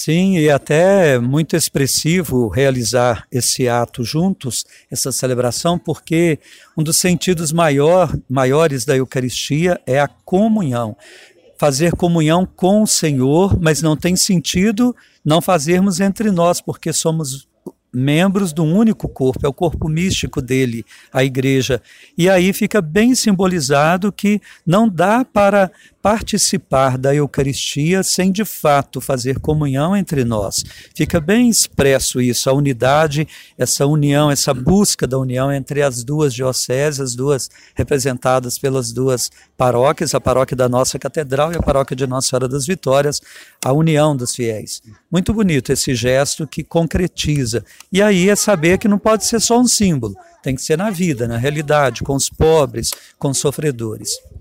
Sim, e até muito expressivo realizar esse ato juntos, essa celebração, porque um dos sentidos maiores da Eucaristia é a comunhão. Fazer comunhão com o Senhor, mas não tem sentido não fazermos entre nós, porque somos membros de um único corpo, é o corpo místico dele, a igreja. E aí fica bem simbolizado que não dá para participar da Eucaristia sem de fato fazer comunhão entre nós. Fica bem expresso isso, a unidade, essa união, essa busca da união entre as duas dioceses, as duas representadas pelas duas paróquias, a paróquia da nossa catedral e a paróquia de Nossa Senhora das Vitórias, a união dos fiéis. Muito bonito esse gesto que concretiza. E aí é saber que não pode ser só um símbolo, tem que ser na vida, na realidade, com os pobres, com os sofredores.